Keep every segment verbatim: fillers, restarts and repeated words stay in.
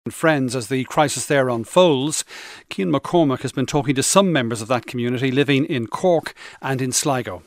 friends as the crisis there unfolds. Cian McCormack has been talking to some members of that community living in Cork and in Sligo.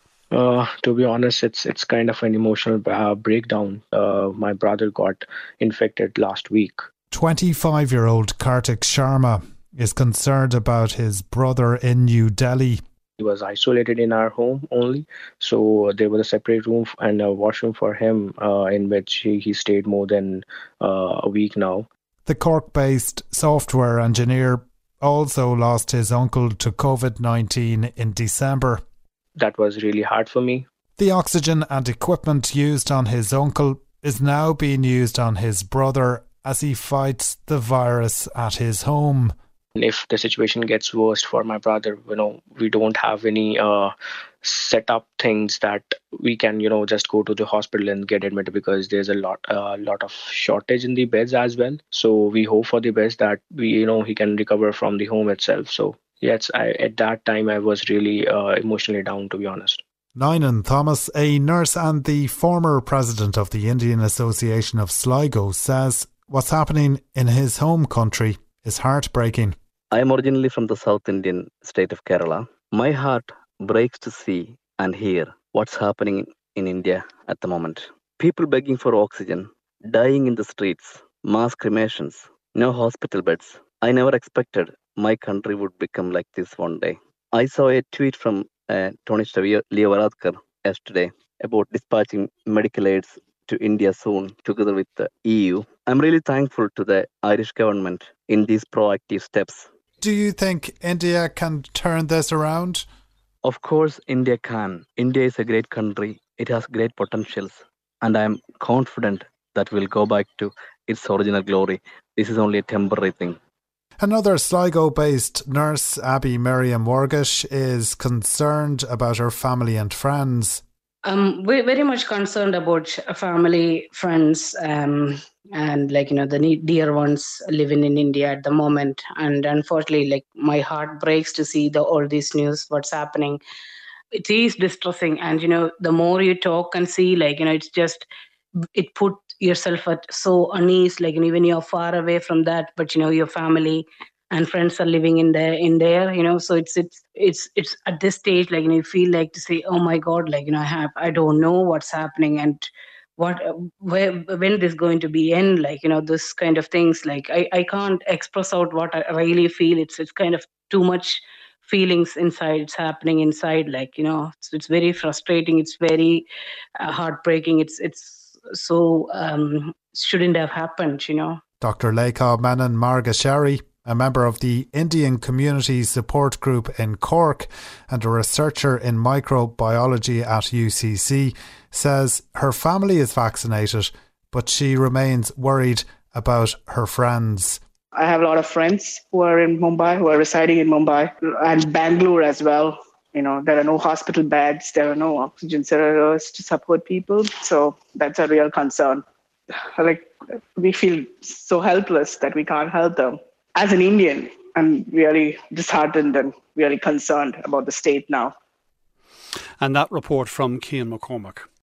Uh, to be honest, it's it's kind of an emotional uh, breakdown. Uh, my brother got infected last week. twenty-five-year-old Kartik Sharma is concerned about his brother in New Delhi. He was isolated in our home only, so there was a separate room and a washroom for him uh, in which he, he stayed more than uh, a week now. The Cork-based software engineer also lost his uncle to covid nineteen in December. That was really hard for me. The oxygen and equipment used on his uncle is now being used on his brother as he fights the virus at his home. If the situation gets worse for my brother, you know, we don't have any uh, set up things that we can, you know, just go to the hospital and get admitted, because there's a lot, a uh, lot of shortage in the beds as well. So we hope for the best that we, you know, he can recover from the home itself. So yes, I, at that time I was really uh, emotionally down, to be honest. Ninan Thomas, a nurse and the former president of the Indian Association of Sligo, says what's happening in his home country is heartbreaking. I am originally from the South Indian state of Kerala. My heart breaks to see and hear what's happening in India at the moment. People begging for oxygen, dying in the streets, mass cremations, no hospital beds. I never expected my country would become like this one day. I saw a tweet from uh, Tonishta Leo Varadkar yesterday about dispatching medical aids to India soon together with the E U. I'm really thankful to the Irish government in these proactive steps. Do you think India can turn this around? Of course, India can. India is a great country. It has great potentials. And I am confident that we'll go back to its original glory. This is only a temporary thing. Another Sligo-based nurse, Abby Miriam Wargish, is concerned about her family and friends. Um, we're very much concerned about family, friends, um, and like, you know, the dear ones living in India at the moment. And unfortunately, like, my heart breaks to see the all this news, what's happening. It is distressing. And, you know, the more you talk and see, like, you know, it's just, it put yourself at so unease, like, you know, even you're far away from that, but, you know, your family and friends are living in there, in there, you know, so it's, it's, it's, it's at this stage, like, you know, you feel like to say, oh my God, like, you know, I have, I don't know what's happening and what, where, when this going to be end, like, you know, this kind of things, like, I, I can't express out what I really feel. It's, it's kind of too much feelings inside, it's happening inside, like, you know, it's, it's very frustrating. It's very uh, heartbreaking. It's, it's so, um, shouldn't have happened, you know. Doctor Lekha Menon Margashari, a member of the Indian Community Support Group in Cork and a researcher in microbiology at U C C, says her family is vaccinated, but she remains worried about her friends. I have a lot of friends who are in Mumbai, who are residing in Mumbai and Bangalore as well. You know, there are no hospital beds, there are no oxygen cylinders to support people. So that's a real concern. Like, we feel so helpless that we can't help them. As an Indian, I'm really disheartened and really concerned about the state now. And that report from Cian McCormack.